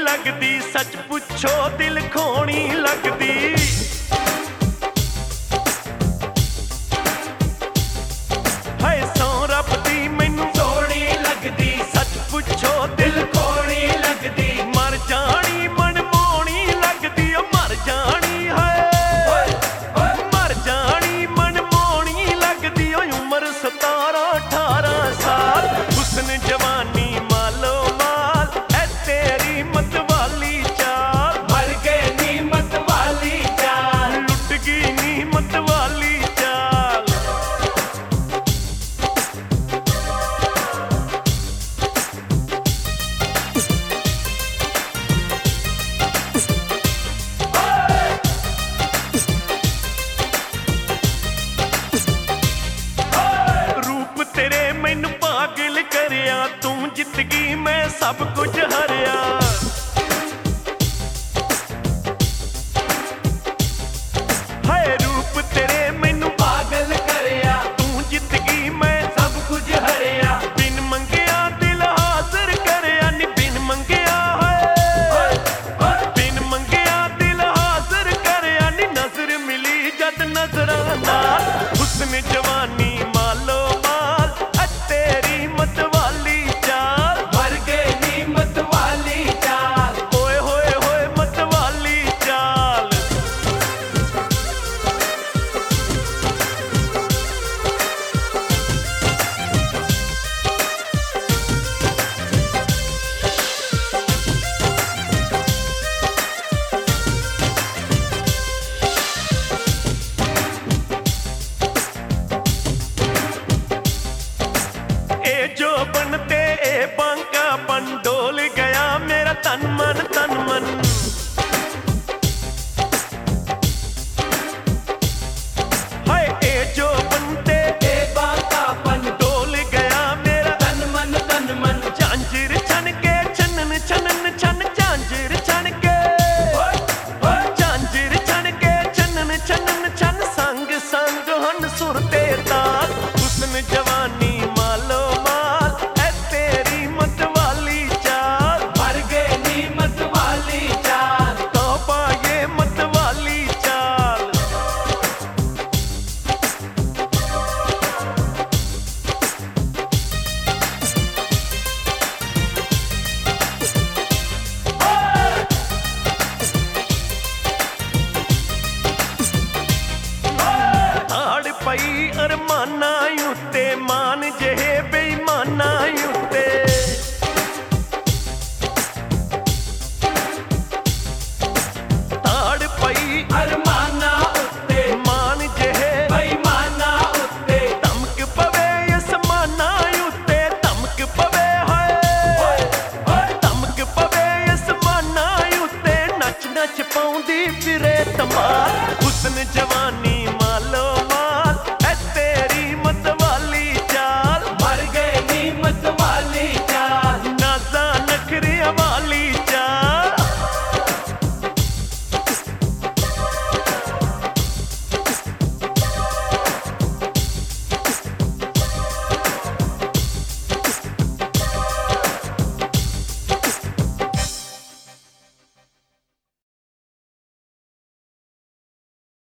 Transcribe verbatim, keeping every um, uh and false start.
लगदी, सच पुछो दिल खोनी लगदी। हाय सौ रब दी मैनू सोहनी लगदी, सच पुछो दिल खोनी लगदी। मर जानी मनमोहनी लगदी, ओ मर जानी है मर जानी मनमोहनी लगदी। ओ उम्र सतारा अठारह साल, हुस्न जवानी मालो माल, ऐ तेरी मत वाली चाल। मर गए नी मत वाली चाल, लुट गई नी मत वाली चाल। रूप तेरे मैनू पागल करिया, तू जित गई मैं सब कुछ हरिया। हाय रूप तेरे मैनू पागल करिया, तू जित गई मैं सब कुछ हरिया। बिन मंगिया दिल हाजिर करया नी, बिन मंगिया है बिन मंगिया दिल हाजिर करया नी। नजर मिली जद नजरां नाल, हुस्न जवानी मालो माल, ऐ तेरी मत वाली चाल। मर गए नी मत वाली चाल, ओए होए होए मत वाली चाल। ए जो बनते ए बांका पंडोल गया मेरा तन मन तन मन। हाय ए जो बनते ए बाका पन डोल गया मेरा तन मन तन मन। झांझर छन के छनन छनन छन झांझर छन के झांझर छन के छनन छनन छन। संग संग हन सुर ते ताल, हुस्न जवानी मालो माल, ऐ तेरी मत वाली चाल। मर गए नी मत वाली चाल, तौबा ये मत वाली चाल। ताड़ पई अरमाना उत्ते, मान जहे बेईमाना उत्ते। ताड़ पई अरमाना उत्ते, मान जहे बेईमाना उत्ते। धमक पवे असमाना उत्ते, धमक पवे है धमक पवे असमाना उत्ते। नच नच पाउंदी फिरे धमाल, हुस्न जवानी